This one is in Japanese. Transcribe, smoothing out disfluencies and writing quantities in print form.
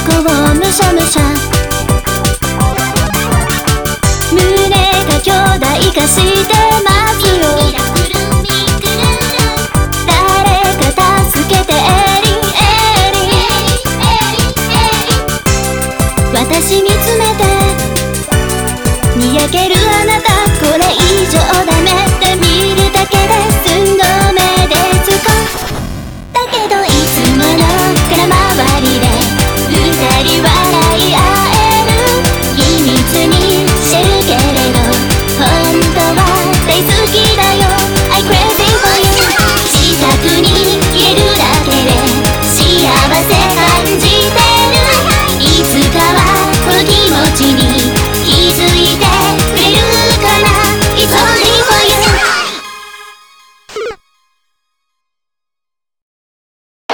こをむしゃむしゃ、胸が巨大化してますよ。誰か助けてエリンエリン、私見つめてにやけるあなた、これ以上ダメって見るだけで済んだ